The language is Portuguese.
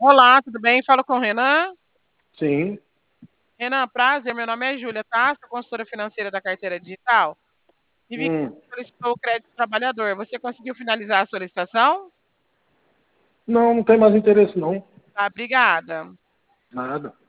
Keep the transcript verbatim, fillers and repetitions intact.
Olá, tudo bem? Falo com o Renan. Sim. Renan, prazer, meu nome é Júlia, tá? Sou consultora financeira da carteira digital. E vi que Hum. você solicitou o crédito trabalhador. Você conseguiu finalizar a solicitação? Não, não tem mais interesse não. Tá, obrigada. Nada.